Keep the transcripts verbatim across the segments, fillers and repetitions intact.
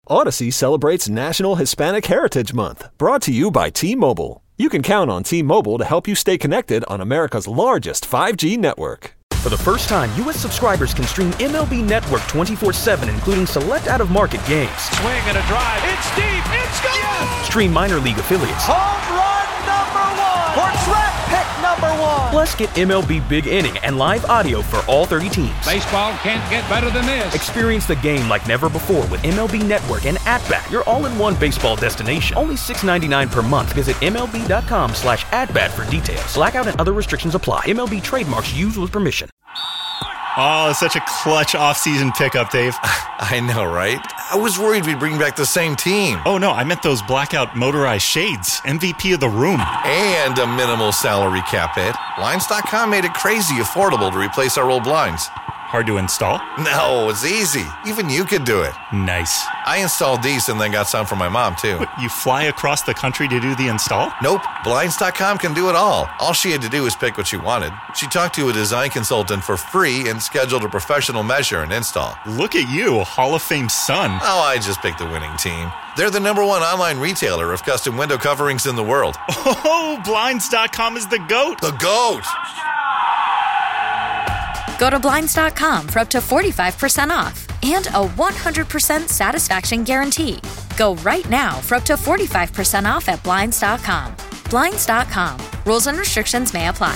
Odyssey celebrates National Hispanic Heritage Month, brought to you by T-Mobile. You can count on T-Mobile to help you stay connected on America's largest five G network. For the first time, U S subscribers can stream M L B Network twenty-four seven, including select out-of-market games. Swing and a drive. It's deep. It's gone. Yes! Stream minor league affiliates. Home run number one. Or draft pick number one. Plus, get M L B Big Inning and live audio for all thirty teams. Baseball can't get better than this. Experience the game like never before with M L B Network and At-Bat, your all-in-one baseball destination. Only six dollars and ninety-nine cents per month. Visit MLB.com slash at-bat for details. Blackout and other restrictions apply. M L B trademarks used with permission. Oh, such a clutch off-season pickup, Dave. I know, right? I was worried we'd bring back the same team. Oh, no, I meant those blackout motorized shades. M V P of the room. And a minimal salary cap hit. Blinds dot com made it crazy affordable to replace our old blinds. Hard to install? No, it's easy. Even you could do it. Nice. I installed these and then got some for my mom, too. What, you fly across the country to do the install? Nope. Blinds dot com can do it all. All she had to do was pick what she wanted. She talked to a design consultant for free and scheduled a professional measure and install. Look at you, Hall of Fame son. Oh, I just picked the winning team. They're the number one online retailer of custom window coverings in the world. Oh, Blinds dot com is the GOAT. The GOAT! Go to Blinds dot com for up to forty-five percent off and a one hundred percent satisfaction guarantee. Go right now for up to forty-five percent off at Blinds dot com. Blinds dot com. Rules and restrictions may apply.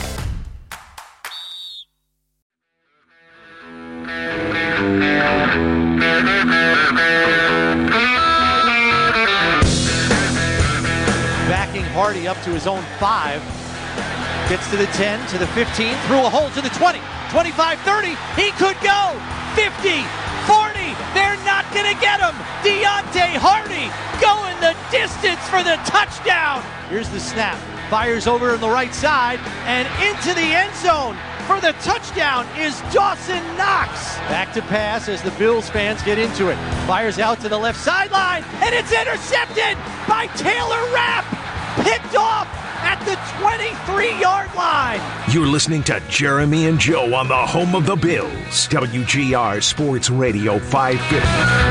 Backing Hardy up to his own five. Gets to the ten, to the fifteen, through a hole to the twenty. twenty-five, thirty, he could go! fifty, forty, they're not gonna get him! Deontay Hardy going the distance for the touchdown! Here's the snap, fires over on the right side, and into the end zone for the touchdown is Dawson Knox! Back to pass as the Bills fans get into it. Fires out to the left sideline, and it's intercepted by Taylor Rapp! Picked off at the twenty-three-yard line. You're listening to Jeremy and Joe on the home of the Bills. W G R Sports Radio five fifty.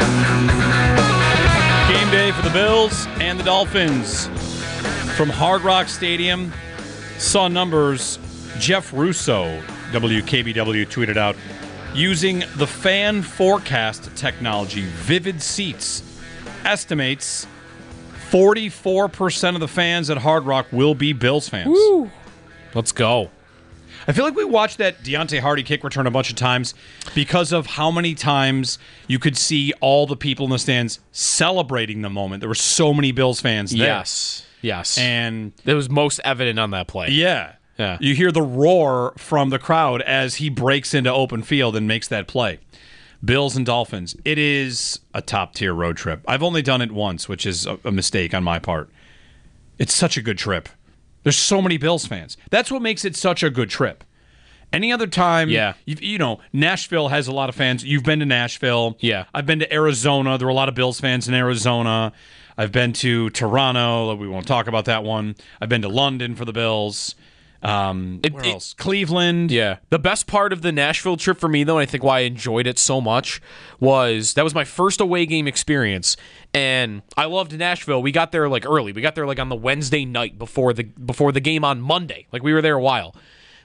Game day for the Bills and the Dolphins. From Hard Rock Stadium, saw numbers. Jeff Russo, W K B W, tweeted out, using the fan forecast technology, Vivid Seats estimates forty-four percent of the fans at Hard Rock will be Bills fans. Woo. Let's go. I feel like we watched that Deontay Hardy kick return a bunch of times because of how many times you could see all the people in the stands celebrating the moment. There were so many Bills fans there. Yes, yes. And it was most evident on that play. Yeah. Yeah. You hear the roar from the crowd as he breaks into open field and makes that play. Bills and Dolphins. It is a top-tier road trip. I've only done it once, which is a, a mistake on my part. It's such a good trip. There's so many Bills fans. That's what makes it such a good trip. Any other time, yeah. you, you know, Nashville has a lot of fans. You've been to Nashville. Yeah. I've been to Arizona. There were a lot of Bills fans in Arizona. I've been to Toronto. We won't talk about that one. I've been to London for the Bills. Um, it, where it, else? Cleveland. Yeah. The best part of the Nashville trip for me, though, and I think why I enjoyed it so much, was that was my first away game experience, and I loved Nashville. We got there like early. We got there like on the Wednesday night before the before the game on Monday. Like we were there a while.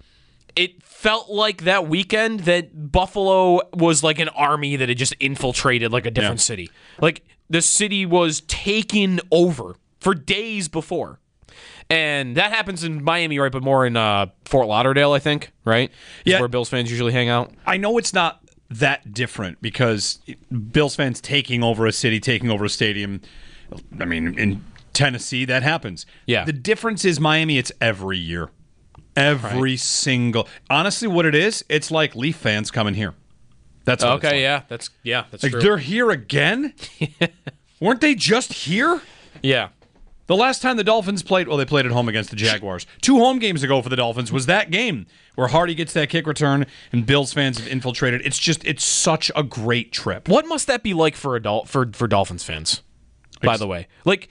It felt like that weekend that Buffalo was like an army that had just infiltrated like a different yeah. city. Like the city was taken over for days before. And that happens in Miami, right? But more in uh, Fort Lauderdale, I think, right? Is yeah. where Bills fans usually hang out. I know it's not that different because Bills fans taking over a city, taking over a stadium, I mean, in Tennessee, that happens. Yeah. The difference is Miami, it's every year. Every right. single. Honestly, what it is, it's like Leaf fans coming here. That's what okay. It's like. Yeah, that's yeah, that's like true. They're here again. Weren't they just here? Yeah. The last time the Dolphins played, well, they played at home against the Jaguars. Two home games ago for the Dolphins was that game where Hardy gets that kick return and Bills fans have infiltrated. It's just, it's such a great trip. What must that be like for adult for for Dolphins fans? By the way, like.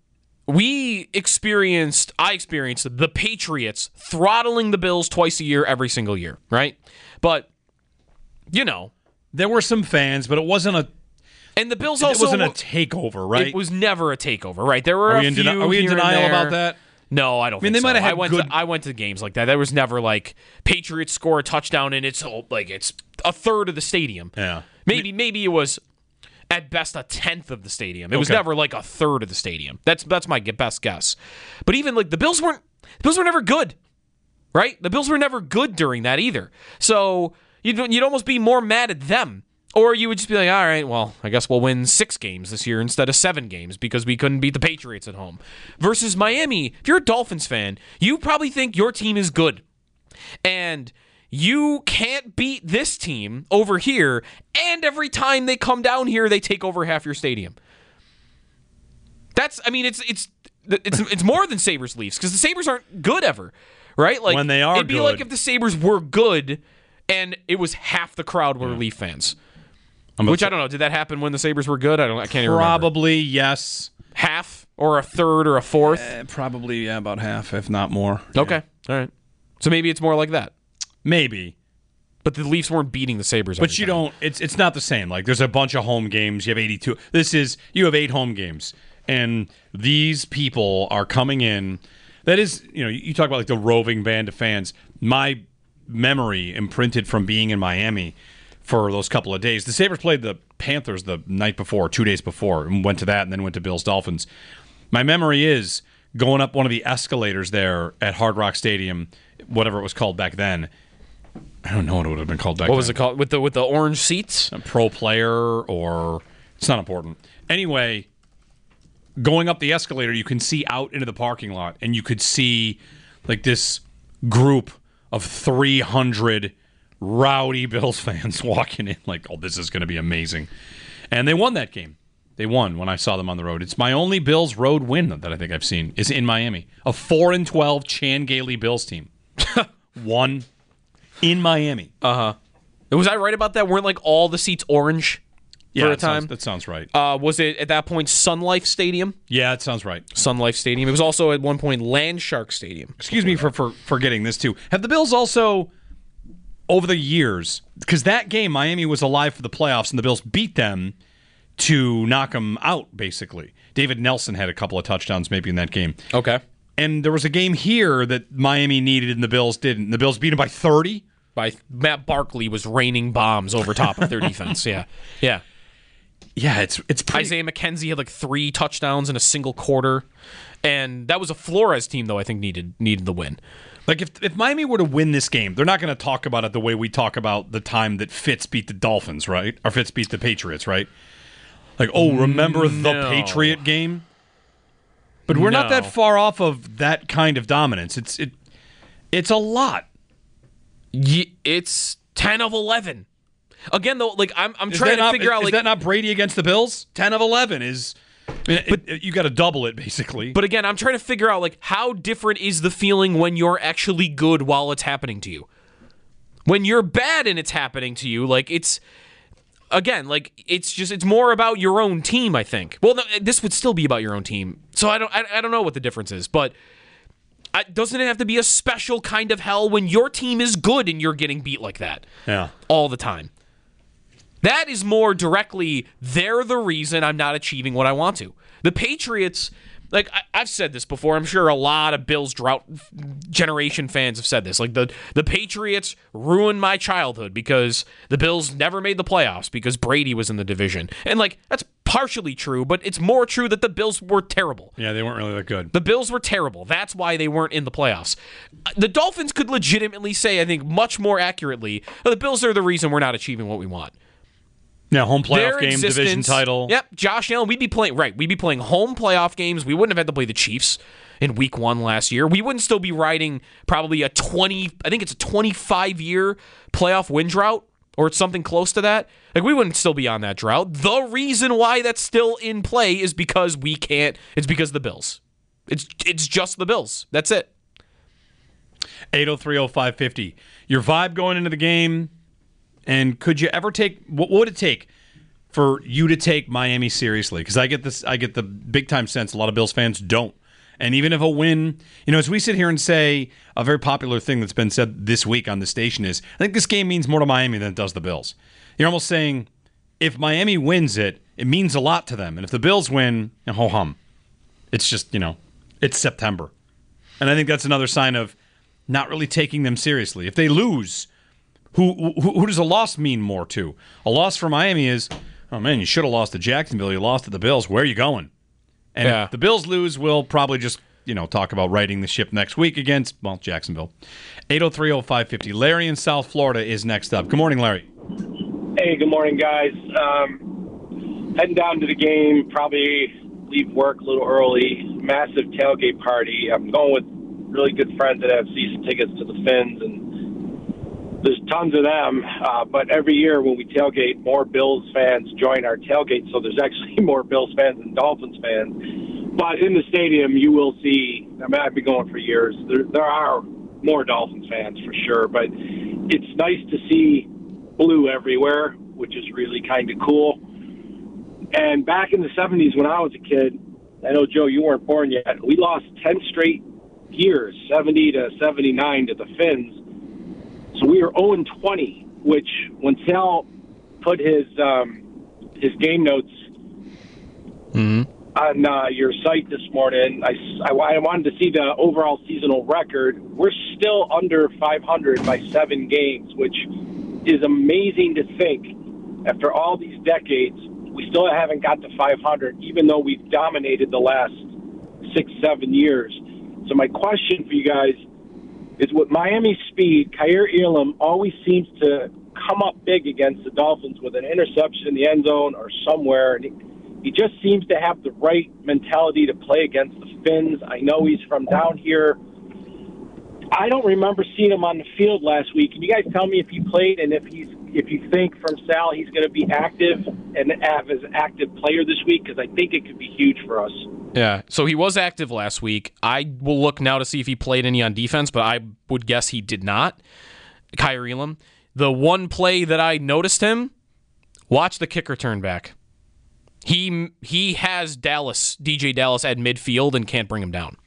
We experienced, I experienced the Patriots throttling the Bills twice a year, every single year, right? But, you know. There were some fans, but it wasn't a, And the Bills also... It wasn't a takeover, right? It was never a takeover, right? There were are a we in, few deni- are we in denial about that? No, I don't I mean, think they might so. have had I went good... to, I went to games like that. There was never like Patriots score a touchdown and it's like it's a third of the stadium. Yeah. Maybe maybe it was at best a tenth of the stadium. It was Okay. never like a third of the stadium. That's that's my best guess. But even like the Bills weren't the Bills were never good. Right? The Bills were never good during that either. So you'd you'd almost be more mad at them. Or you would just be like, all right, well, I guess we'll win six games this year instead of seven games because we couldn't beat the Patriots at home. Versus Miami, if you're a Dolphins fan, you probably think your team is good. And you can't beat this team over here, and every time they come down here, they take over half your stadium. That's, I mean, it's it's it's it's more than Sabres Leafs because the Sabres aren't good ever, right? Like when they are it'd be good. like if the Sabres were good and it was half the crowd were yeah. Leaf fans. Which I don't know. Did that happen when the Sabres were good? I don't. I can't even remember. Probably yes. Half or a third or a fourth. Uh, probably yeah, about half, if not more. Okay, yeah. all right. So maybe it's more like that. Maybe, but the Leafs weren't beating the Sabres. But you time. don't. It's it's not the same. Like there's a bunch of home games. You have eighty-two. This is you have eight home games, and these people are coming in. That is, you know, you talk about like the roving band of fans. My memory imprinted from being in Miami for those couple of days. The Sabres played the Panthers the night before, two days before, and went to that and then went to Bills Dolphins. My memory is going up one of the escalators there at Hard Rock Stadium, whatever it was called back then. I don't know what it would have been called back what then. What was it called? With the with the orange seats? A pro player or... It's not important. Anyway, going up the escalator, you can see out into the parking lot, and you could see like this group of three hundred rowdy Bills fans walking in like, oh, this is going to be amazing. And they won that game. They won when I saw them on the road. It's my only Bills road win that I think I've seen is in Miami. A four and twelve Chan Gailey Bills team. Won in Miami. Uh-huh. Was I right about that? Weren't like all the seats orange yeah, for a that time? Sounds, that sounds right. Uh, was it at that point Sun Life Stadium? Yeah, it sounds right. Sun Life Stadium. It was also at one point Land Shark Stadium. Excuse me for, for forgetting this too. Have the Bills also... over the years, because that game, Miami was alive for the playoffs, and the Bills beat them to knock them out, basically. David Nelson had a couple of touchdowns maybe in that game. Okay. And there was a game here that Miami needed and the Bills didn't. The Bills beat them by thirty. By Matt Barkley was raining bombs over top of their defense. Yeah. Yeah. Yeah, it's it's pretty... Isaiah McKenzie had like three touchdowns in a single quarter. And that was a Flores team, though, I think needed needed the win. Like, if if Miami were to win this game, they're not going to talk about it the way we talk about the time that Fitz beat the Dolphins, right? Or Fitz beat the Patriots, right? Like, oh, remember no. the Patriot game? But we're no. not that far off of that kind of dominance. It's it, it's a lot. Yeah, it's ten of eleven. Again, though, like, I'm I'm is trying to not, figure is, out, like... Is that not Brady against the Bills? ten of eleven is... I mean, but it, it, you got to double it, basically. But again, I'm trying to figure out, like, how different is the feeling when you're actually good while it's happening to you? When you're bad and it's happening to you, like, it's... Again, like, it's just, it's more about your own team, I think. Well, no, this would still be about your own team. So I don't I, I don't know what the difference is, but I, doesn't it have to be a special kind of hell when your team is good and you're getting beat like that? Yeah. All the time. That is more directly, they're the reason I'm not achieving what I want to. The Patriots, like, I, I've said this before. I'm sure a lot of Bills drought generation fans have said this. Like, the, the Patriots ruined my childhood because the Bills never made the playoffs because Brady was in the division. And, like, that's partially true, but it's more true that the Bills were terrible. Yeah, they weren't really that good. The Bills were terrible. That's why they weren't in the playoffs. The Dolphins could legitimately say, I think, much more accurately, the Bills are the reason we're not achieving what we want. Yeah, home playoff Their game, division title. Yep, Josh Allen, we'd be playing, right, we'd be playing home playoff games. We wouldn't have had to play the Chiefs in week one last year. We wouldn't still be riding probably a twenty, I think it's a twenty-five year playoff win drought, or it's something close to that. Like, we wouldn't still be on that drought. The reason why that's still in play is because we can't, it's because of the Bills. It's, it's just the Bills. That's it. eight oh three oh five fifty. Your vibe going into the game... And could you ever take, what would it take for you to take Miami seriously? Because I get this, I get the big time sense a lot of Bills fans don't. And even if a win, you know, as we sit here and say, a very popular thing that's been said this week on the station is, I think this game means more to Miami than it does the Bills. You're almost saying, if Miami wins it, it means a lot to them. And if the Bills win, ho hum. It's just, you know, it's September. And I think that's another sign of not really taking them seriously. If they lose, who who, who does a loss mean more to? A loss for Miami is, oh man, you should have lost to Jacksonville. You lost to the Bills. Where are you going? And yeah. if the Bills lose, we'll probably just, you know, talk about righting the ship next week against, well, Jacksonville. eight oh three oh five five oh. Larry in South Florida is next up. Good morning, Larry. Hey, good morning, guys. Um, heading down to the game, probably leave work a little early. Massive tailgate party. I'm going with really good friends that have season tickets to the Fins, and there's tons of them. Uh, but every year when we tailgate, more Bills fans join our tailgate, so there's actually more Bills fans than Dolphins fans. But in the stadium, you will see, I mean, I've been going for years, there, there are more Dolphins fans for sure, but it's nice to see blue everywhere, which is really kind of cool. And back in the seventies when I was a kid, I know, Joe, you weren't born yet, we lost ten straight years, seventy to seventy-nine to the Fins. So we were oh and twenty, which when Sal put his um, his game notes mm-hmm. on uh, your site this morning, I, I, I wanted to see the overall seasonal record. We're still under five hundred by seven games, which is amazing to think. After all these decades, we still haven't got to five hundred, even though we've dominated the last six, seven years. So my question for you guys is, with Miami's speed, Kaiir Elam always seems to come up big against the Dolphins with an interception in the end zone or somewhere. And he, he just seems to have the right mentality to play against the Fins. I know he's from down here. I don't remember seeing him on the field last week. Can you guys tell me if he played and if he's if you think from Sal he's going to be active and have as an active player this week? Because I think it could be huge for us. Yeah, so he was active last week. I will look now to see if he played any on defense, but I would guess he did not. Kaiir Elam. The one play that I noticed him, watch the kicker turn back. He he has Dallas, D J Dallas at midfield and can't bring him down.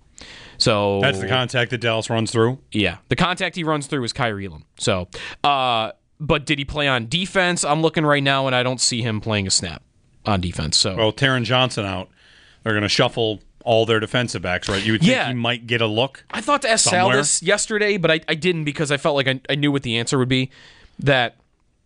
So that's the contact that Dallas runs through? Yeah, the contact he runs through is Kaiir Elam. So, uh, but did he play on defense? I'm looking right now, and I don't see him playing a snap on defense. So, well, Taron Johnson out. They're going to shuffle all their defensive backs, right? You would think yeah. he might get a look. I thought to ask somewhere. Sal this yesterday, but I, I didn't because I felt like I, I knew what the answer would be. That,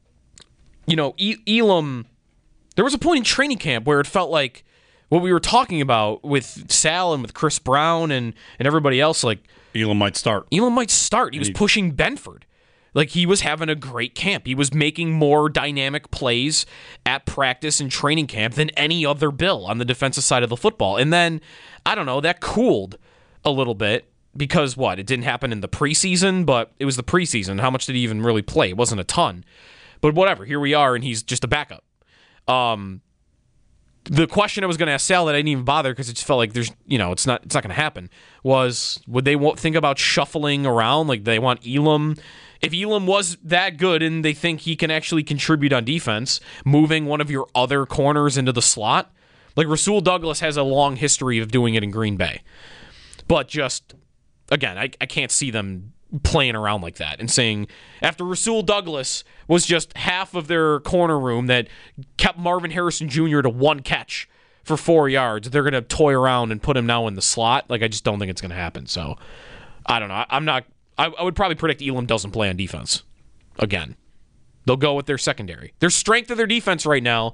you know, e- Elam, there was a point in training camp where it felt like what we were talking about with Sal and with Chris Brown and, and everybody else, like Elam might start. Elam might start. He and was he, pushing Benford. Like, he was having a great camp. He was making more dynamic plays at practice and training camp than any other Bill on the defensive side of the football. And then, I don't know, that cooled a little bit because, what, it didn't happen in the preseason, but it was the preseason. How much did he even really play? It wasn't a ton. But whatever, here we are, and he's just a backup. Um, the question I was going to ask Sal that I didn't even bother because it just felt like there's, you know, it's not it's not going to happen, was would they think about shuffling around? Like, they want Elam... If Elam was that good and they think he can actually contribute on defense, moving one of your other corners into the slot, like Rasul Douglas has a long history of doing it in Green Bay. But just, again, I, I can't see them playing around like that and saying, after Rasul Douglas was just half of their corner room that kept Marvin Harrison Junior to one catch for four yards, they're going to toy around and put him now in the slot. Like, I just don't think it's going to happen. So, I don't know. I, I'm not... I would probably predict Elam doesn't play on defense again. They'll go with their secondary. Their strength of their defense right now.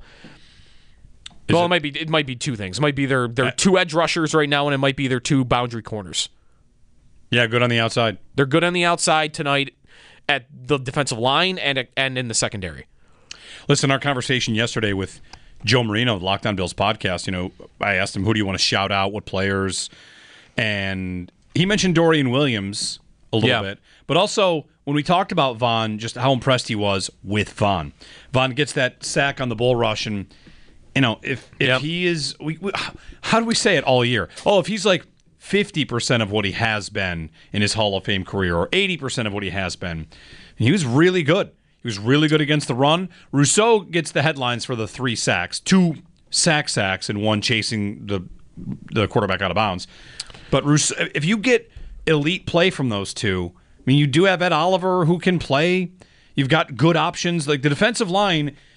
Is well, it, it might be it might be two things. It might be their their two edge rushers right now, and it might be their two boundary corners. Yeah, good on the outside. They're good on the outside tonight at the defensive line and and in the secondary. Listen, our conversation yesterday with Joe Marino, the Locked On Bills podcast. You know, I asked him, who do you want to shout out? What players? And he mentioned Dorian Williams a little yeah. bit. But also, when we talked about Von, just how impressed he was with Von. Von gets that sack on the bull rush, and, you know, if if yep. he is... We, we, how do we say it all year? Oh, if he's like fifty percent of what he has been in his Hall of Fame career, or eighty percent of what he has been, he was really good. He was really good against the run. Rousseau gets the headlines for the three sacks. Two sack sacks and one chasing the the quarterback out of bounds. But Rousseau, if you get elite play from those two. I mean, you do have Ed Oliver who can play. You've got good options. Like, the defensive line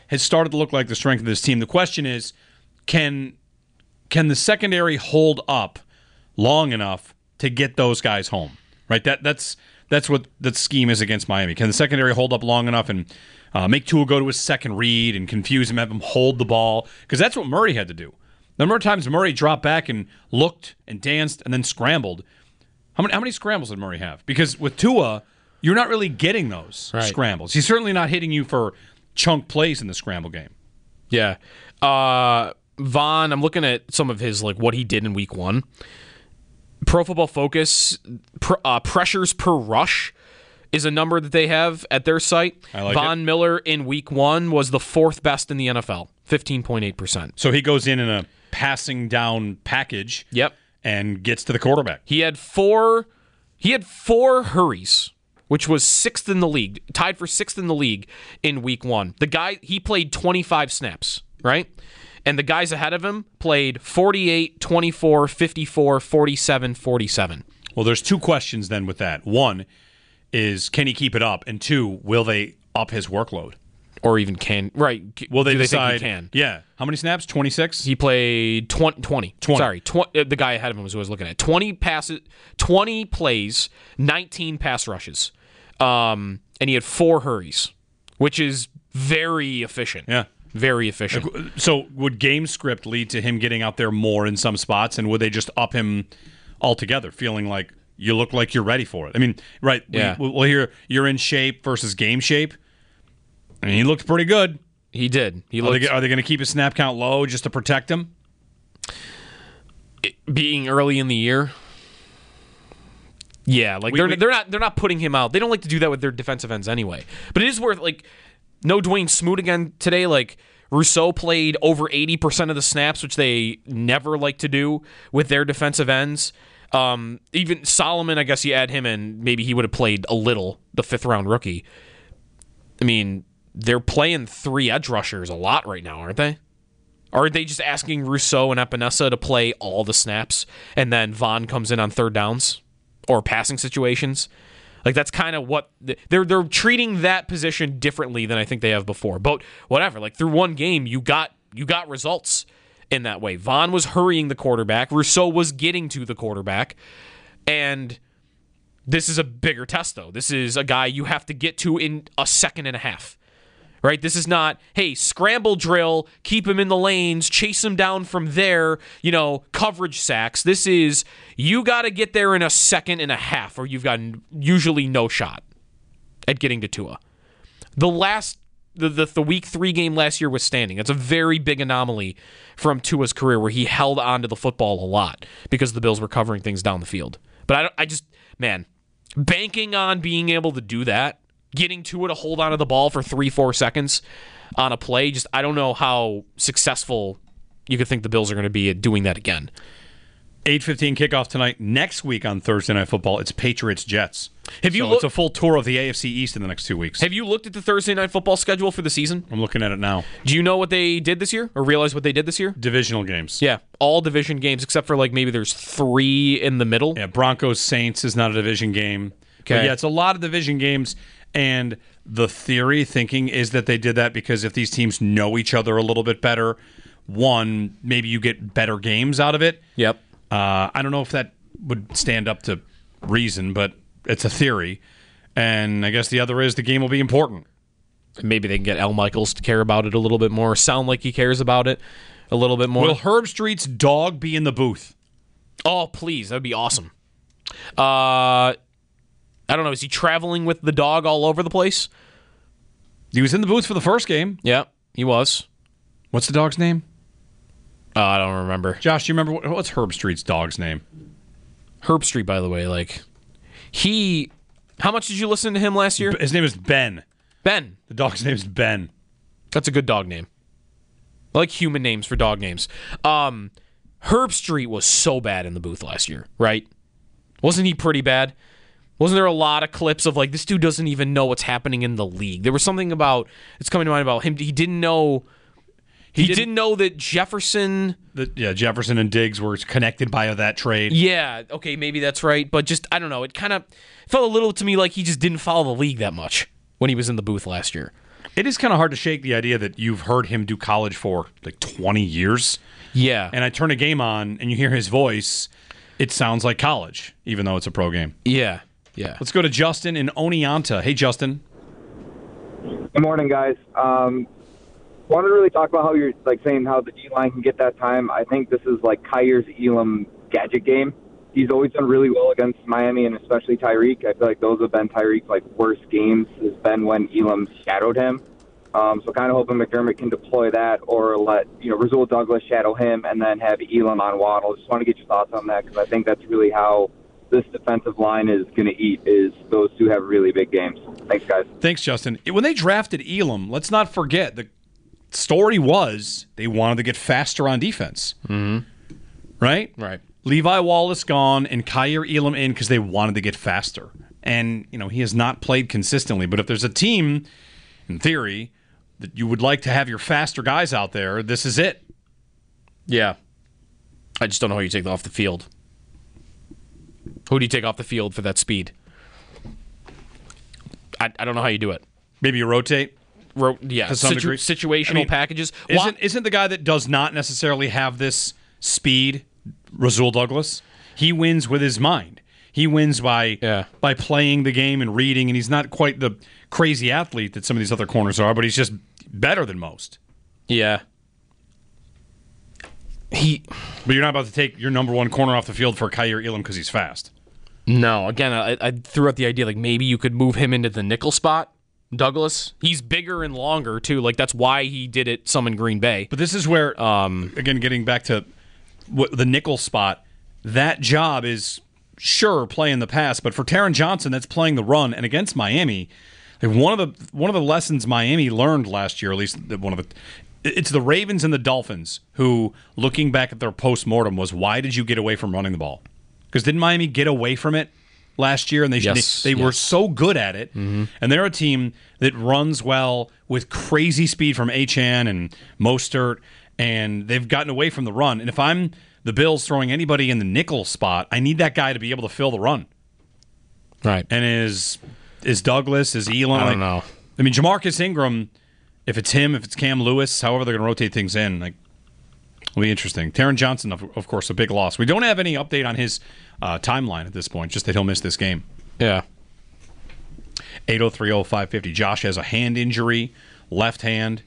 has started to look like the strength of this team. The question is, can can the secondary hold up long enough to get those guys home? Right. That that's that's what the scheme is against Miami. Can the secondary hold up long enough and uh, make Tua go to his second read and confuse him, have him hold the ball? Because that's what Murray had to do. The number of times Murray dropped back and looked and danced and then scrambled. How many how many scrambles did Murray have? Because with Tua, you're not really getting those right. scrambles. He's certainly not hitting you for chunk plays in the scramble game. Yeah. Uh, Von, I'm looking at some of his, like, what he did in week one. Pro Football Focus, pr- uh, pressures per rush is a number that they have at their site. I like Von it. Miller in week one was the fourth best in the N F L, fifteen point eight percent. So he goes in in a passing down package. Yep. And gets to the quarterback. He had four, he had four hurries, which was sixth in the league, tied for sixth in the league in week one. The guy, he played twenty-five snaps, right? And the guys ahead of him played forty-eight, twenty-four, fifty-four, forty-seven, forty-seven. Well, there's two questions then with that. One is, can he keep it up? And two, will they up his workload? Or even can, right. Will they do decide? They think he can? Yeah. How many snaps? twenty-six? He played twenty. twenty. twenty. Sorry. twenty, the guy ahead of him was who I was looking at. twenty passes, twenty plays, nineteen pass rushes. Um, and he had four hurries, which is very efficient. Yeah. Very efficient. So would game script lead to him getting out there more in some spots, and would they just up him altogether, feeling like you look like you're ready for it? I mean, right, yeah. we, we'll hear you're in shape versus game shape. I mean, he looked pretty good. He did. He are looked. They, are they going to keep his snap count low just to protect him? It, being early in the year, yeah, like we, they're we, they're not they're not putting him out. They don't like to do that with their defensive ends anyway. But it is worth like no Dwayne Smoot again today. Like Rousseau played over eighty percent of the snaps, which they never like to do with their defensive ends. Um, even Solomon, I guess you add him in, maybe he would have played a little. The fifth round rookie. I mean. They're playing three edge rushers a lot right now, aren't they? Or are they just asking Rousseau and Epinesa to play all the snaps and then Von comes in on third downs or passing situations? Like that's kind of what they're they're treating that position differently than I think they have before. But whatever, like through one game, you got you got results in that way. Von was hurrying the quarterback, Rousseau was getting to the quarterback, and this is a bigger test though. This is a guy you have to get to in a second and a half. Right? This is not, hey, scramble drill, keep him in the lanes, chase him down from there, you know, coverage sacks. This is, you got to get there in a second and a half, or you've got usually no shot at getting to Tua. The last, the, the, the week three game last year was standing. That's a very big anomaly from Tua's career where he held on to the football a lot because the Bills were covering things down the field. But I, don't, I just, man, banking on being able to do that, getting Tua to hold onto the ball for three, four seconds on a play, just I don't know how successful you could think the Bills are going to be at doing that again. eight fifteen kickoff tonight. Next week on Thursday Night Football, it's Patriots-Jets. Have you so look- it's a full tour of the A F C East in the next two weeks. Have you looked at the Thursday Night Football schedule for the season? I'm looking at it now. Do you know what they did this year, or realize what they did this year? Divisional games. Yeah, all division games except for like maybe there's three in the middle. Yeah, Broncos-Saints is not a division game. Okay. But yeah, it's a lot of division games, and the theory thinking is that they did that because if these teams know each other a little bit better, one, maybe you get better games out of it. Yep. Uh, I don't know if that would stand up to reason, but it's a theory. And I guess the other is the game will be important. Maybe they can get Al Michaels to care about it a little bit more, sound like he cares about it a little bit more. Will Herb Street's dog be in the booth? Oh, please. That would be awesome. Uh... I don't know. Is he traveling with the dog all over the place? He was in the booth for the first game. Yeah, he was. What's the dog's name? Uh, I don't remember. Josh, do you remember what, what's Herb Street's dog's name? Herb Street, by the way, like he. How much did you listen to him last year? His name is Ben. Ben. The dog's name is Ben. That's a good dog name. I like human names for dog names. Um, Herb Street was so bad in the booth last year, right? Wasn't he pretty bad? Wasn't there a lot of clips of like, this dude doesn't even know what's happening in the league? There was something about, it's coming to mind about him. He didn't know, he, he didn't, didn't know that Jefferson. The, yeah, Jefferson and Diggs were connected by that trade. Yeah, okay, maybe that's right. But just, I don't know. It kind of felt a little to me like he just didn't follow the league that much when he was in the booth last year. It is kind of hard to shake the idea that you've heard him do college for like twenty years. Yeah. And I turn a game on and you hear his voice, it sounds like college, even though it's a pro game. Yeah. Yeah. Let's go to Justin in Oneonta. Hey, Justin. Good morning, guys. Um, wanted to really talk about how you're like saying how the D-line can get that time. I think this is like Kyer's Elam gadget game. He's always done really well against Miami and especially Tyreek. I feel like those have been Tyreek's like worst games has been when Elam shadowed him. Um, so kind of hoping McDermott can deploy that or let, you know, Rasul Douglas shadow him and then have Elam on Waddle. Just want to get your thoughts on that because I think that's really how this defensive line is going to eat is those two have really big games. Thanks, guys. Thanks, Justin. When they drafted Elam, let's not forget the story was they wanted to get faster on defense. Mm-hmm. Right? Right. Levi Wallace gone and Kyer Elam in because they wanted to get faster. And, you know, he has not played consistently. But if there's a team, in theory, that you would like to have your faster guys out there, this is it. Yeah. I just don't know how you take that off the field. Who do you take off the field for that speed? I, I don't know how you do it. Maybe you rotate? Ro- yeah, to some situ- degree. situational I mean, packages. Isn't, isn't the guy that does not necessarily have this speed Rasul Douglas? He wins with his mind. He wins by yeah. by playing the game and reading, and he's not quite the crazy athlete that some of these other corners are, but he's just better than most. Yeah. He, But you're not about to take your number one corner off the field for Kyer Elam because he's fast. No. Again, I, I threw out the idea like maybe you could move him into the nickel spot. Douglas, he's bigger and longer too. Like that's why he did it some in Green Bay. But this is where, um, again, getting back to what, the nickel spot, that job is sure playing the pass, but for Taron Johnson, that's playing the run. And against Miami, like one of the one of the lessons Miami learned last year, at least one of the, it's the Ravens and the Dolphins who, looking back at their postmortem, was why did you get away from running the ball? Because didn't Miami get away from it last year, and they yes, they, they yes. were so good at it, mm-hmm. and they're a team that runs well with crazy speed from Achane and Mostert, and they've gotten away from the run. And if I'm the Bills throwing anybody in the nickel spot, I need that guy to be able to fill the run. Right. And is is Douglas, is Elam? I don't like, know. I mean, Jamarcus Ingram, if it's him, if it's Cam Lewis, however they're going to rotate things in, like, it'll be interesting. Taron Johnson, of, of course, a big loss. We don't have any update on his uh, timeline at this point, just that he'll miss this game. Yeah. eight oh three oh five fifty. Josh has a hand injury, left hand.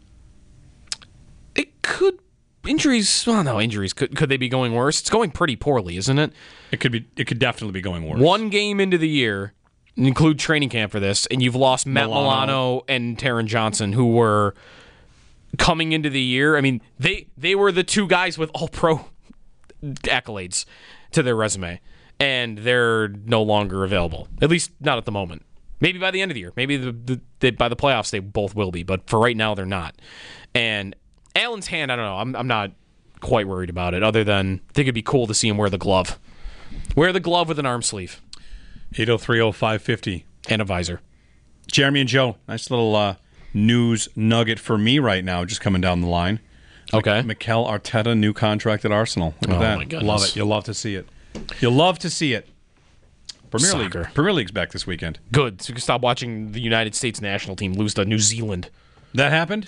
It could injuries. Well, no injuries. Could could they be going worse? It's going pretty poorly, isn't it? It could be. It could definitely be going worse. One game into the year, include training camp for this, and you've lost Matt Milano, Milano and Taron Johnson, who were coming into the year. I mean, they they were the two guys with all pro accolades to their resume, and they're no longer available. At least not at the moment. Maybe by the end of the year. Maybe the, the, the, by the playoffs they both will be, but for right now they're not. And Allen's hand, I don't know. I'm I'm not quite worried about it. Other than I think it'd be cool to see him wear the glove, wear the glove with an arm sleeve. eight oh three oh five fifty and a visor. Jeremy and Joe, nice little uh, news nugget for me right now, just coming down the line. Okay. Mikel Arteta, new contract at Arsenal. Look at oh that. My goodness. Love it. You'll love to see it. You'll love to see it. Premier Soccer. League. Premier League's back this weekend. Good. So you can stop watching the United States national team lose to New Zealand. That happened?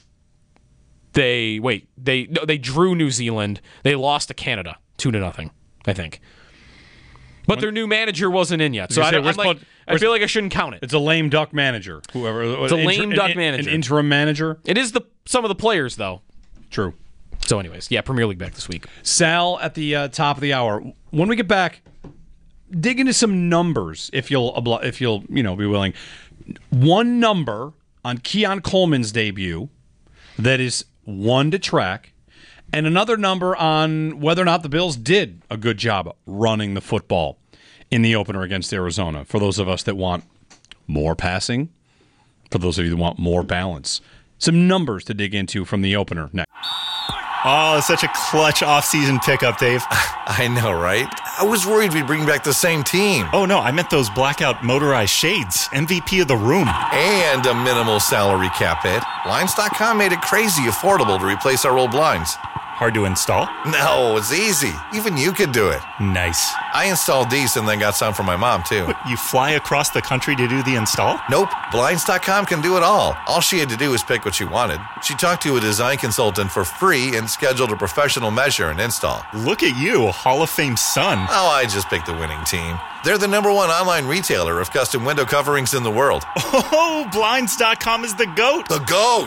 They wait. They no, they drew New Zealand. They lost to Canada two to nothing. I think. But when, their new manager wasn't in yet, so I, I'm like, I feel like I shouldn't count it. It's a lame duck manager. Whoever. It's a lame inter, duck an, manager. An interim manager. It is the some of the players though. True. So, anyways, yeah, Premier League back this week. Sal at the uh, top of the hour. When we get back, dig into some numbers if you'll if you'll you know be willing. One number on Keon Coleman's debut that is one to track, and another number on whether or not the Bills did a good job running the football in the opener against Arizona. For those of us that want more passing, for those of you that want more balance, some numbers to dig into from the opener next. Oh, such a clutch off-season pickup, Dave. I know, right? I was worried we'd bring back the same team. Oh, no, I meant those blackout motorized shades. M V P of the room. And a minimal salary cap hit. Blinds dot com made it crazy affordable to replace our old blinds. Hard to install? No, it's easy. Even you could do it. Nice. I installed these and then got some for my mom, too. But you fly across the country to do the install? Nope. Blinds dot com can do it all. All she had to do was pick what she wanted. She talked to a design consultant for free and scheduled a professional measure and install. Look at you, Hall of Fame son. Oh, I just picked the winning team. They're the number one online retailer of custom window coverings in the world. Oh, Blinds dot com is the GOAT. The GOAT!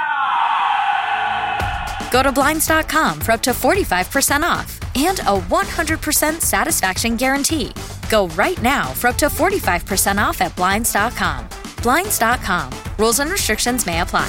Go to Blinds dot com for up to forty-five percent off and a one hundred percent satisfaction guarantee. Go right now for up to forty-five percent off at Blinds dot com. Blinds dot com. Rules and restrictions may apply.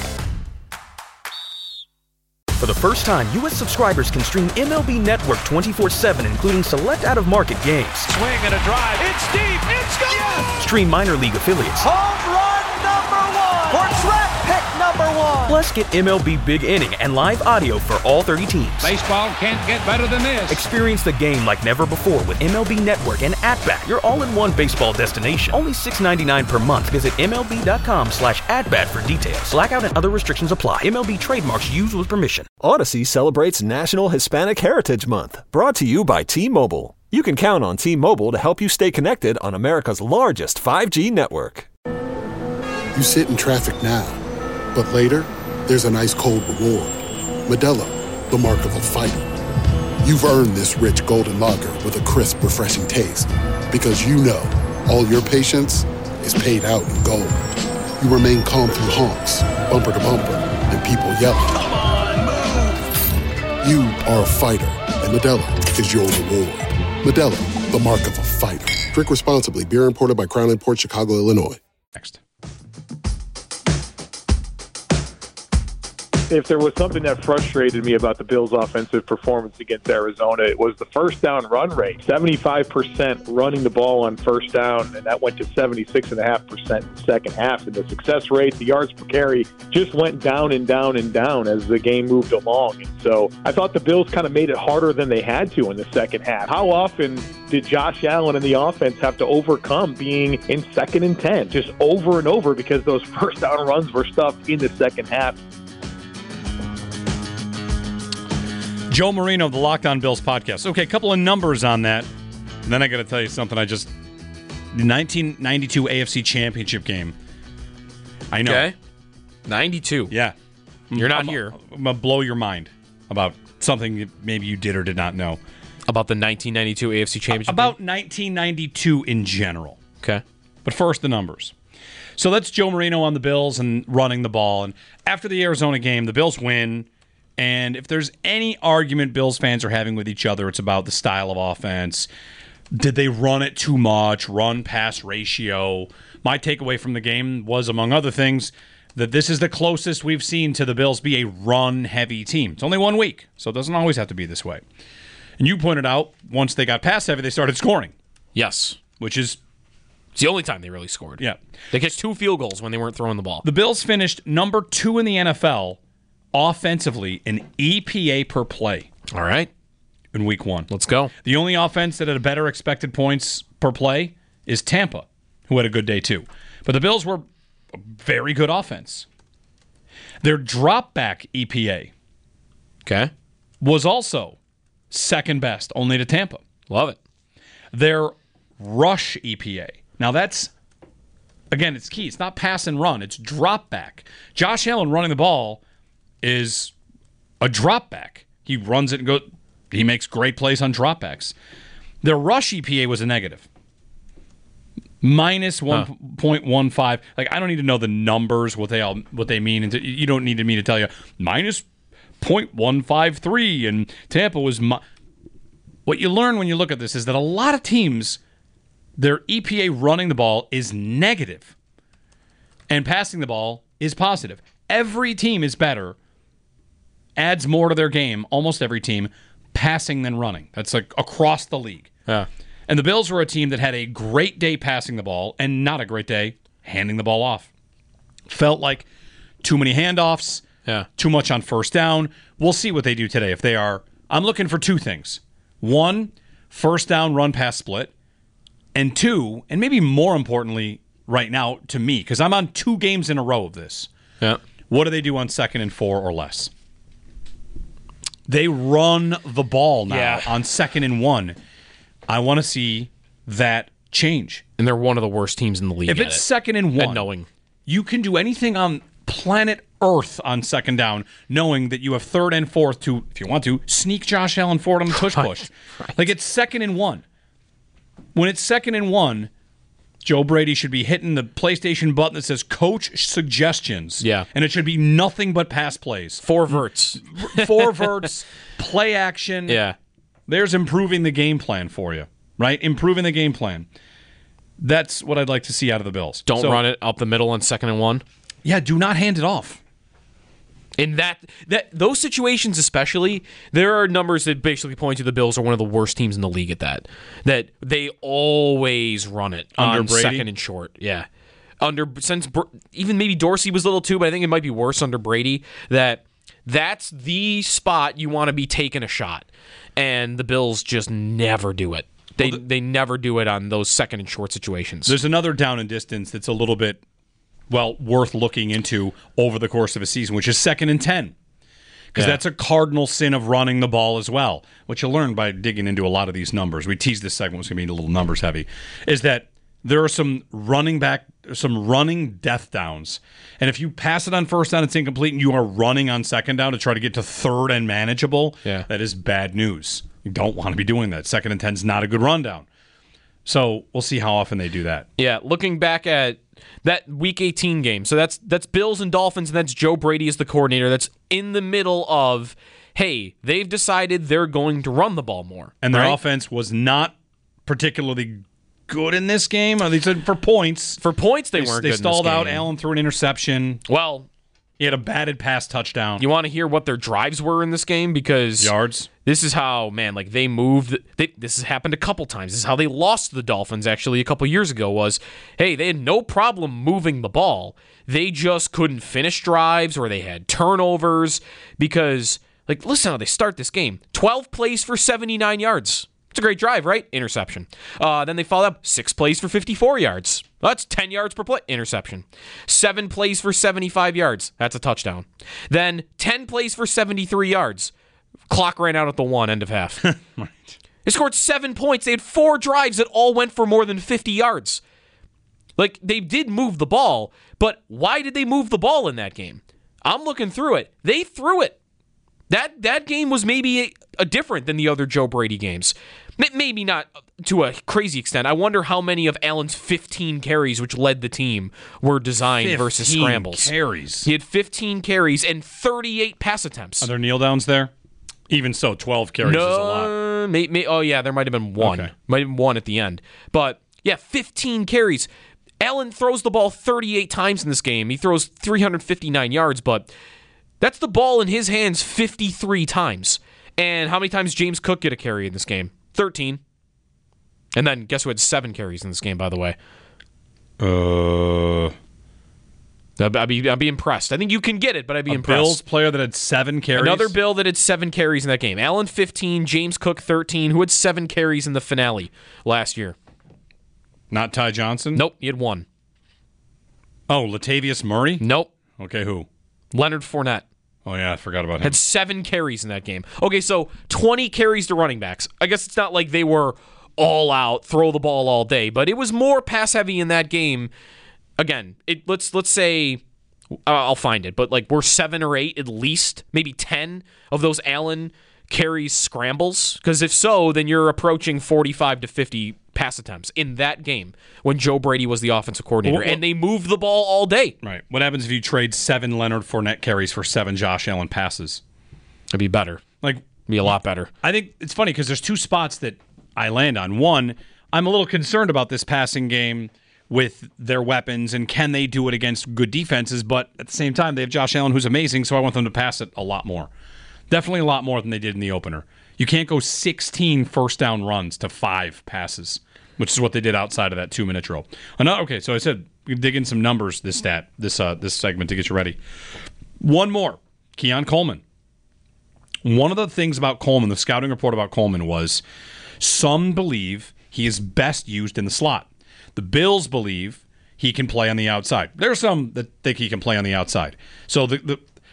For the first time, U S subscribers can stream M L B Network twenty-four seven, including select out-of-market games. Swing and a drive. It's deep. It's gone. Yes! Stream minor league affiliates. Home run number one. For track pick number one. Plus, get M L B Big Inning and live audio for all thirty teams. Baseball can't get better than this. Experience the game like never before with M L B Network and At-Bat, your all-in-one baseball destination. Only six dollars and ninety-nine cents per month. Visit M L B dot com slash at-bat for details. Blackout and other restrictions apply. M L B trademarks used with permission. Odyssey celebrates National Hispanic Heritage Month, brought to you by T-Mobile. You can count on T-Mobile to help you stay connected on America's largest five G network. You sit in traffic now, but later, there's an ice-cold reward. Modelo, the mark of a fighter. You've earned this rich golden lager with a crisp, refreshing taste. Because you know, all your patience is paid out in gold. You remain calm through honks, bumper to bumper, and people yelling. Come on, move! You are a fighter, and Modelo is your reward. Modelo, the mark of a fighter. Drink responsibly. Beer imported by Crown Imports, Chicago, Illinois. Next. If there was something that frustrated me about the Bills' offensive performance against Arizona, it was the first down run rate. seventy-five percent running the ball on first down, and that went to seventy-six point five percent in the second half. And the success rate, the yards per carry, just went down and down and down as the game moved along. And so I thought the Bills kind of made it harder than they had to in the second half. How often did Josh Allen and the offense have to overcome being in second and ten, just over and over, because those first down runs were stuffed in the second half? Joe Marino of the Locked On Bills podcast. Okay, a couple of numbers on that. And then I got to tell you something. I just the nineteen ninety-two A F C Championship game. I know. Okay. ninety-two. Yeah. You're not I'm, here. I'm going to blow your mind about something that maybe you did or did not know. About the nineteen ninety-two A F C Championship About game? nineteen ninety-two in general. Okay. But first, the numbers. So that's Joe Marino on the Bills and running the ball. And after the Arizona game, the Bills win. And if there's any argument Bills fans are having with each other, it's about the style of offense. Did they run it too much? Run-pass ratio. My takeaway from the game was, among other things, that this is the closest we've seen to the Bills be a run-heavy team. It's only one week, so it doesn't always have to be this way. And you pointed out, once they got pass-heavy, they started scoring. Yes. Which is... It's the only time they really scored. Yeah. They kicked two field goals when they weren't throwing the ball. The Bills finished number two in the N F L offensively in E P A per play. All right. In week one. Let's go. The only offense that had a better expected points per play is Tampa, who had a good day too. But the Bills were a very good offense. Their drop back E P A okay. was also second best, only to Tampa. Love it. Their rush E P A. Now that's, again, it's key. It's not pass and run. It's drop back. Josh Allen running the ball is a drop back. He runs it and goes. He makes great plays on dropbacks. Their rush E P A was a negative. Minus one point one five. Huh. Like, I don't need to know the numbers, what they all what they mean. And you don't need me to tell you minus zero point one five three and Tampa was mi- what you learn when you look at this is that a lot of teams, their E P A running the ball is negative and passing the ball is positive. Every team is better, adds more to their game, almost every team, passing than running. That's like across the league. Yeah. And the Bills were a team that had a great day passing the ball and not a great day handing the ball off. Felt like too many handoffs, yeah. too much on first down. We'll see what they do today. If they are, I'm looking for two things. One, first down run pass split. And two, and maybe more importantly right now to me, because I'm on two games in a row of this. Yeah. What do they do on second and four or less? They run the ball now Yeah. on second and one. I want to see that change. And they're one of the worst teams in the league. If at it's it. second and one, And knowing. you can do anything on planet Earth on second down, knowing that you have third and fourth to, if you want to, sneak Josh Allen forward on the tush Right. push. Right. Like it's second and one. When it's second and one, Joe Brady should be hitting the PlayStation button that says Coach Suggestions. Yeah. And it should be nothing but pass plays. Four verts. Four verts, play action. Yeah. There's improving the game plan for you, right? Improving the game plan. That's what I'd like to see out of the Bills. Don't So- run it up the middle on second and one. Yeah, do not hand it off. In that that those situations especially, there are numbers that basically point to the Bills are one of the worst teams in the league at that. That they always run it Under on Brady? second and short. Yeah. Under since Br- even maybe Dorsey was a little too, but I think it might be worse under Brady. That that's the spot you want to be taking a shot. And the Bills just never do it. They well, the, they never do it on those second and short situations. There's another down and distance that's a little bit, well, worth looking into over the course of a season, which is second and ten. Because yeah. that's a cardinal sin of running the ball as well, which you'll learn by digging into a lot of these numbers. We teased this segment was going to be a little numbers heavy, is that there are some running back, some running death downs. And if you pass it on first down, it's incomplete, and you are running on second down to try to get to third and manageable, yeah. that is bad news. You don't want to be doing that. Second and ten is not a good rundown. So we'll see how often they do that. Yeah, looking back at that Week eighteen game, so that's that's Bills and Dolphins, and that's Joe Brady as the coordinator. That's in the middle of, hey, they've decided they're going to run the ball more. And their right? offense was not particularly good in this game. They said for points. For points, they, they weren't They good stalled in this out. game. Allen threw an interception. Well, he had a batted pass touchdown. You want to hear what their drives were in this game? Because yards. This is how, man, like they moved. They, this has happened a couple times. This is how they lost to the Dolphins actually a couple years ago was, hey, they had no problem moving the ball. They just couldn't finish drives or they had turnovers because, like, listen how they start this game. twelve plays for seventy-nine yards. It's a great drive, right? Interception. Uh, then they followed up six plays for fifty-four yards. That's ten yards per play. Interception. Seven plays for seventy-five yards. That's a touchdown. Then ten plays for seventy-three yards. Clock ran out at the one, end of half. Right. They scored seven points. They had four drives that all went for more than fifty yards. Like, they did move the ball, but why did they move the ball in that game? I'm looking through it. They threw it. That that game was maybe a, a different than the other Joe Brady games. Maybe not to a crazy extent. I wonder how many of Allen's fifteen carries, which led the team, were designed versus scrambles. Carries. He had fifteen carries and thirty-eight pass attempts. Are there kneel downs there? Even so, twelve carries no, is a lot. May, may, oh, yeah, there might have been one. Okay. Might have been one at the end. But, yeah, fifteen carries. Allen throws the ball thirty-eight times in this game. He throws three hundred fifty-nine yards, but that's the ball in his hands fifty-three times. And how many times James Cook get a carry in this game? thirteen. And then guess who had seven carries in this game, by the way? Uh, I'd be, I'd be impressed. I think you can get it, but I'd be a impressed. Bills player that had seven carries? Another Bill that had seven carries in that game. Allen fifteen, James Cook thirteen, who had seven carries in the finale last year. Not Ty Johnson? Nope, he had one. Oh, Latavius Murray? Nope. Okay, who? Leonard Fournette. Oh, yeah, I forgot about him. Had seven carries in that game. Okay, so twenty carries to running backs. I guess it's not like they were all out, throw the ball all day, but it was more pass heavy in that game. Again, it let's let's say uh, I'll find it, but like we're seven or eight at least, maybe ten of those Allen carries scrambles. Because if so, then you're approaching forty-five to fifty pass attempts in that game when Joe Brady was the offensive coordinator, well, well, and they moved the ball all day. Right. What happens if you trade seven Leonard Fournette carries for seven Josh Allen passes? It'd be better. Like, It'd be a lot better. I think it's funny because there's two spots that I land on. One, I'm a little concerned about this passing game with their weapons and can they do it against good defenses, but at the same time, they have Josh Allen who's amazing, so I want them to pass it a lot more. Definitely a lot more than they did in the opener. You can't go sixteen first down runs to five passes, which is what they did outside of that two-minute drill. Another, okay, so I said we dig in some numbers this stat, this uh, this segment to get you ready. One more, Keon Coleman. One of the things about Coleman, the scouting report about Coleman was some believe he is best used in the slot. The Bills believe he can play on the outside. There are some that think he can play on the outside. So the the,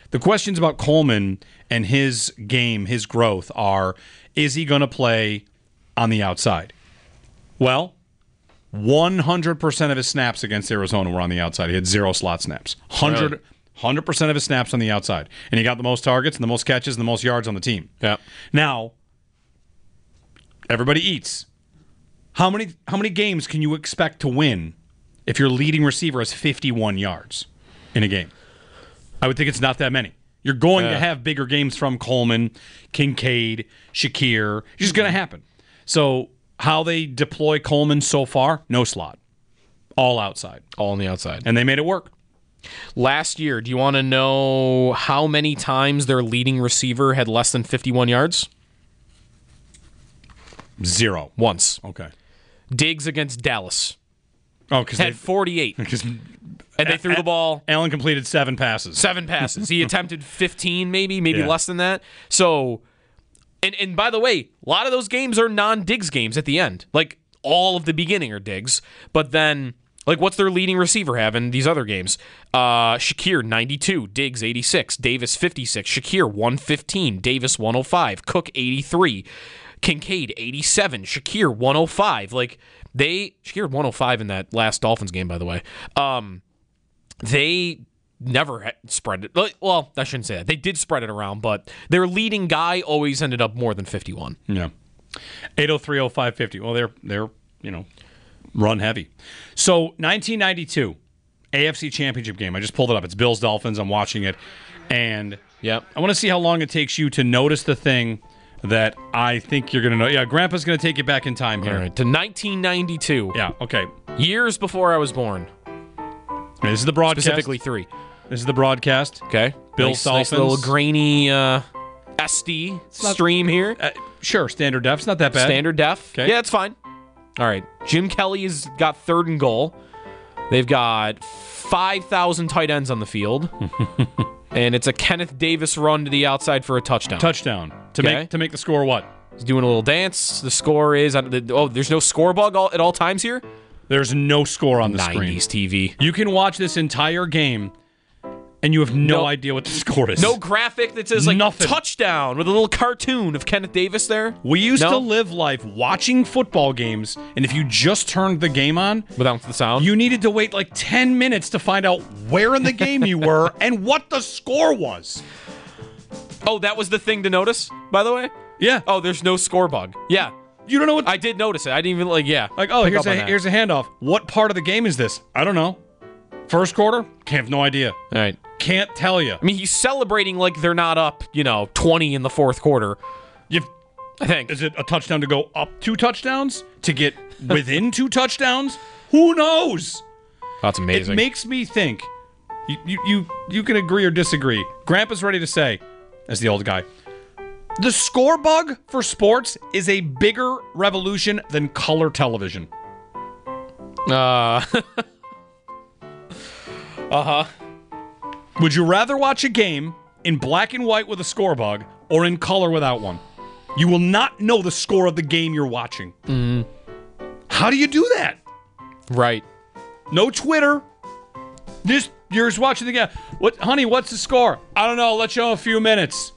The questions about Coleman and his game, his growth are, is he going to play on the outside? Well, one hundred percent of his snaps against Arizona were on the outside. He had zero slot snaps. one hundred, Really? one hundred percent of his snaps on the outside. And he got the most targets and the most catches and the most yards on the team. Yeah. Now, everybody eats. How many how many games can you expect to win if your leading receiver has fifty-one yards in a game? I would think it's not that many. You're going Yeah. to have bigger games from Coleman, Kincaid, Shakir. It's just going to happen. So how they deploy Coleman so far, no slot. All outside. All on the outside. And they made it work. Last year, do you want to know how many times their leading receiver had less than fifty-one yards? Zero. Once. Okay. Diggs against Dallas. Oh, because had forty-eight. And they threw the ball. Allen completed seven passes. Seven passes. He attempted fifteen, maybe, maybe Yeah. less than that. So, and and by the way, a lot of those games are non-Diggs games at the end. Like, all of the beginning are Diggs. But then, like, what's their leading receiver have in these other games? Uh, Shakir, ninety-two. Diggs, eighty-six. Davis, fifty-six. Shakir, one fifteen. Davis, one oh five. Cook, eighty-three. Kincaid, eighty-seven. Shakir, one oh five. Like, they... Shakir, one oh five in that last Dolphins game, by the way. Um... They never had spread it. Well, I shouldn't say that. They did spread it around, but their leading guy always ended up more than fifty-one. Yeah. eight oh three oh five fifty. Well, they're, they're you know, run heavy. So, nineteen ninety-two, A F C Championship game. I just pulled it up. It's Bills-Dolphins. I'm watching it. And yep. I want to see how long it takes you to notice the thing that I think you're going to know. Yeah, Grandpa's going to take you back in time here. All right, to nineteen ninety-two. Yeah, okay. Years before I was born. This is the broadcast. Specifically three. This is the broadcast. Okay. Bills nice, nice little grainy uh, S D not, stream here. Uh, sure, standard def. It's not that bad. Standard def. Okay. Yeah, it's fine. All right. Jim Kelly has got third and goal. They've got five thousand tight ends on the field. And it's a Kenneth Davis run to the outside for a touchdown. Touchdown. To Okay. make to make the score what? He's doing a little dance. The score is... Oh, there's no score bug all, at all times here? There's no score on the screen. nineties T V. You can watch this entire game, and you have no Nope. idea what the score is. No graphic that says, like, Nothing. touchdown with a little cartoon of Kenneth Davis there? We used No? to live life watching football games, and if you just turned the game on, without the sound, you needed to wait like ten minutes to find out where in the game you were and what the score was. Oh, that was the thing to notice, by the way? Yeah. Oh, there's no score bug. Yeah. You don't know what... I did notice it. I didn't even, like, yeah. Like, oh, pick here's up on a that. here's a handoff. What part of the game is this? I don't know. First quarter? Have no idea. All right. Can't tell you. I mean, he's celebrating like they're not up, you know, twenty in the fourth quarter. You've, I think. Is it a touchdown to go up two touchdowns? To get within two touchdowns? Who knows? That's amazing. It makes me think. You, you, you, you can agree or disagree. Grandpa's ready to say, as the old guy, the score bug for sports is a bigger revolution than color television. Uh, uh-huh. Would you rather watch a game in black and white with a score bug or in color without one? You will not know the score of the game you're watching. Mm. How do you do that? Right. No Twitter. This you're just watching the game. What, honey? What's the score? I don't know. I'll let you know in a few minutes.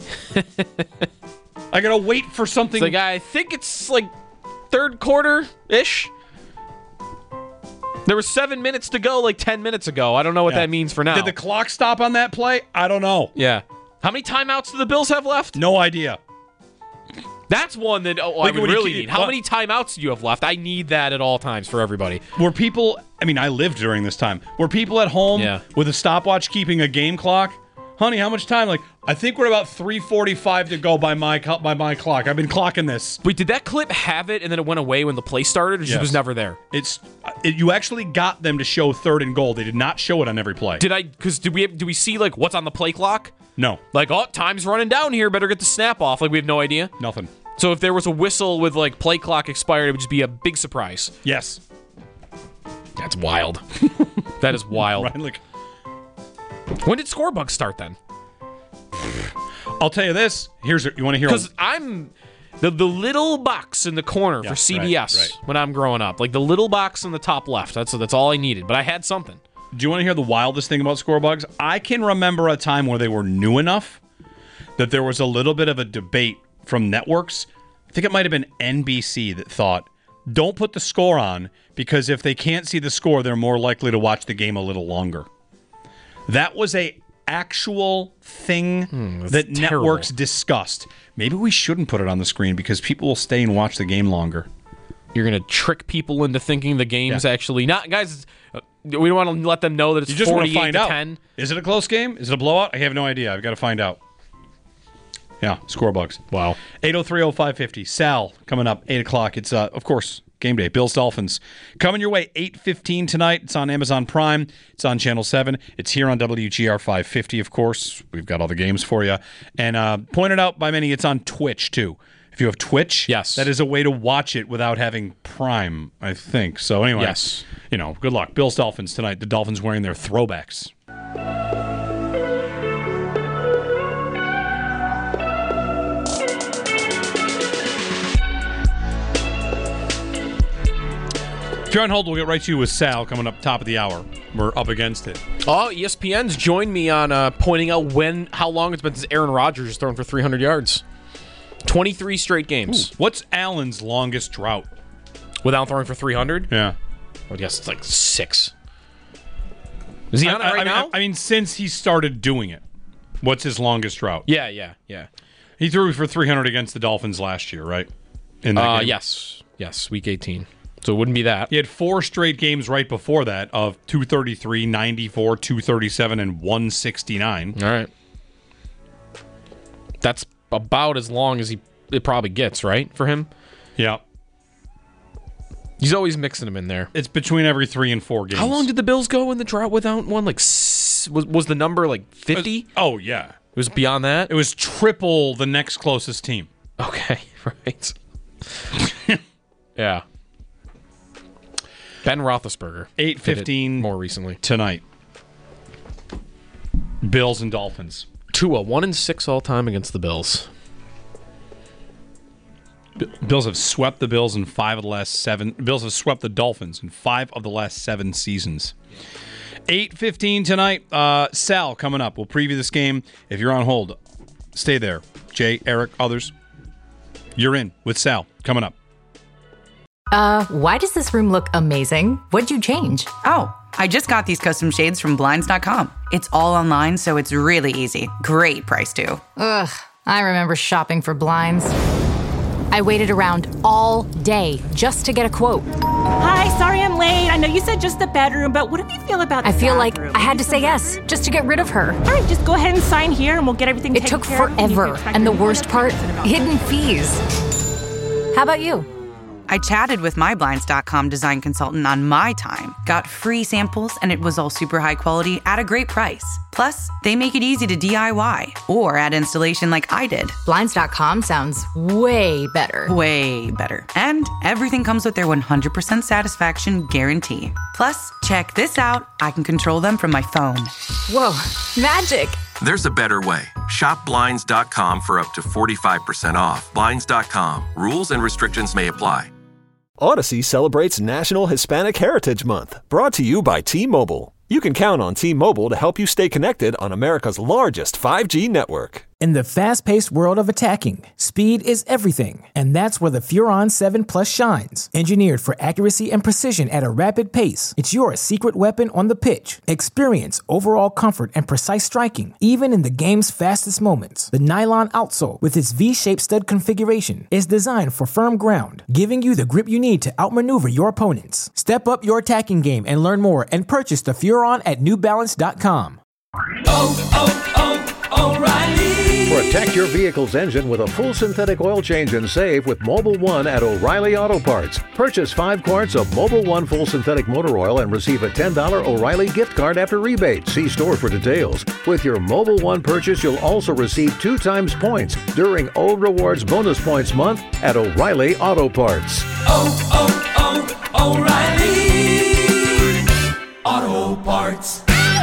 I gotta wait for something. It's like, I think it's like third quarter ish. There was seven minutes to go, like ten minutes ago. I don't know what Yeah. that means for now. Did the clock stop on that play? I don't know. Yeah. How many timeouts do the Bills have left? No idea. That's one that oh, I Like, would when you really keep- need. How what? many timeouts do you have left? I need that at all times for everybody. Were people, I mean, I lived during this time. Were people at home Yeah. with a stopwatch keeping a game clock? Honey, how much time? Like, I think we're about three forty-five to go by my co- by my clock. I've been clocking this. Wait, did that clip have it and then it went away when the play started, or just Yes. was never there? It's it, you actually got them to show third and goal. They did not show it on every play. Did I? Because do we do we see like what's on the play clock? No, Like, oh, time's running down here. Better get the snap off. Like, we have no idea. nothing. So if there was a whistle with like play clock expired, it would just be a big surprise. Yes, That's wild. That is wild. right. Like, When did Scorebug start then? I'll tell you this. Here's you want to hear? Because I'm the the little box in the corner Yeah, for C B S right, right. when I'm growing up, like the little box in the top left. That's that's all I needed. But I had something. Do you want to hear the wildest thing about Scorebugs? I can remember a time where they were new enough that there was a little bit of a debate from networks. I think it might have been N B C that thought, don't put the score on because if they can't see the score, they're more likely to watch the game a little longer. That was a actual thing hmm, that terrible. networks discussed. Maybe we shouldn't put it on the screen because people will stay and watch the game longer. You're going to trick people into thinking the game's yeah. actually not. Guys, we don't want to let them know that it's you just forty-eight want to find to out. ten. Is it a close game? Is it a blowout? I have no idea. I've got to find out. Yeah, Scorebugs. Wow. eight oh three oh five fifty. Sal, coming up, eight o'clock. It's, uh, of course, game day. Bills Dolphins. Coming your way, eight fifteen tonight. It's on Amazon Prime. It's on Channel seven. It's here on W G R five fifty, of course. We've got all the games for you. And uh, pointed out by many, it's on Twitch, too. If you have Twitch, yes, that is a way to watch it without having Prime, I think. So anyway, yes. you know, good luck. Bills Dolphins tonight. The Dolphins wearing their throwbacks. If you're on hold, we'll get right to you with Sal coming up top of the hour. We're up against it. Oh, E S P N's joined me on uh, pointing out when, how long it's been since Aaron Rodgers has thrown for three hundred yards. twenty-three straight games. Ooh, what's Allen's longest drought? Without throwing for three hundred? Yeah. I guess it's like six. Is he on I, it right I now? Mean, I mean, since he started doing it, what's his longest drought? Yeah, yeah, yeah. He threw for three hundred against the Dolphins last year, right? In that uh, game? Yes. Yes, week eighteen. So it wouldn't be that. He had four straight games right before that of two thirty-three, ninety-four, two thirty-seven, and one sixty-nine. All right. That's about as long as he it probably gets, right, for him? Yeah. He's always mixing them in there. It's between every three and four games. How long did the Bills go in the drought without one? Like, was was the number like fifty? Oh, yeah. It was beyond that? It was triple the next closest team. Okay, right. Yeah. Ben Roethlisberger. eight fifteen more recently. Tonight. Bills and Dolphins. Tua, one and six all time against the Bills. B- Bills have swept the Bills in five of the last seven. Bills have swept the Dolphins in five of the last seven seasons. eight fifteen tonight. Uh, Sal coming up. We'll preview this game. If you're on hold, stay there. Jay, Eric, others. You're in with Sal coming up. Uh, why does this room look amazing? What'd you change? Oh, I just got these custom shades from Blinds dot com. It's all online, so it's really easy. Great price, too. Ugh, I remember shopping for blinds. I waited around all day just to get a quote. Hi, sorry I'm late. I know you said just the bedroom, but what do you feel about the I feel bathroom? like I had to say yes, just to get rid of her. All right, just go ahead and sign here, and we'll get everything It taken took care of. forever, and the worst part, hidden fees. How about you? I chatted with my Blinds dot com design consultant on my time, got free samples, and it was all super high quality at a great price. Plus, they make it easy to D I Y or add installation like I did. Blinds dot com sounds way better. Way better. And everything comes with their one hundred percent satisfaction guarantee. Plus, check this out. I can control them from my phone. Whoa, magic. There's a better way. Shop Blinds dot com for up to forty-five percent off. Blinds dot com. Rules and restrictions may apply. Odyssey celebrates National Hispanic Heritage Month, brought to you by T-Mobile. You can count on T-Mobile to help you stay connected on America's largest five G network. In the fast-paced world of attacking, speed is everything, and that's where the Furon seven Plus shines. Engineered for accuracy and precision at a rapid pace, it's your secret weapon on the pitch. Experience overall comfort and precise striking, even in the game's fastest moments. The nylon outsole, with its V-shaped stud configuration, is designed for firm ground, giving you the grip you need to outmaneuver your opponents. Step up your attacking game and learn more and purchase the Furon at New Balance dot com. Oh, oh, oh, O'Reilly! Protect your vehicle's engine with a full synthetic oil change and save with Mobil one at O'Reilly Auto Parts. Purchase five quarts of Mobil one full synthetic motor oil and receive a ten dollars O'Reilly gift card after rebate. See store for details. With your Mobil one purchase, you'll also receive two times points during O Rewards Bonus Points Month at O'Reilly Auto Parts. Oh, oh, oh, O'Reilly Auto Parts.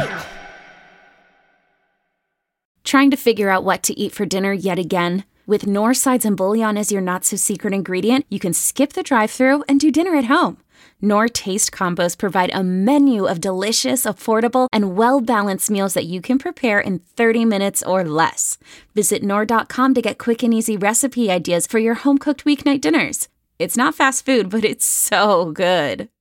Trying to figure out what to eat for dinner yet again? With North Sides and Bouillon as your not-so-secret ingredient, you can skip the drive-thru and do dinner at home. Knorr Taste Combos provide a menu of delicious, affordable, and well-balanced meals that you can prepare in thirty minutes or less. Visit Knorr dot com to get quick and easy recipe ideas for your home-cooked weeknight dinners. It's not fast food, but it's so good.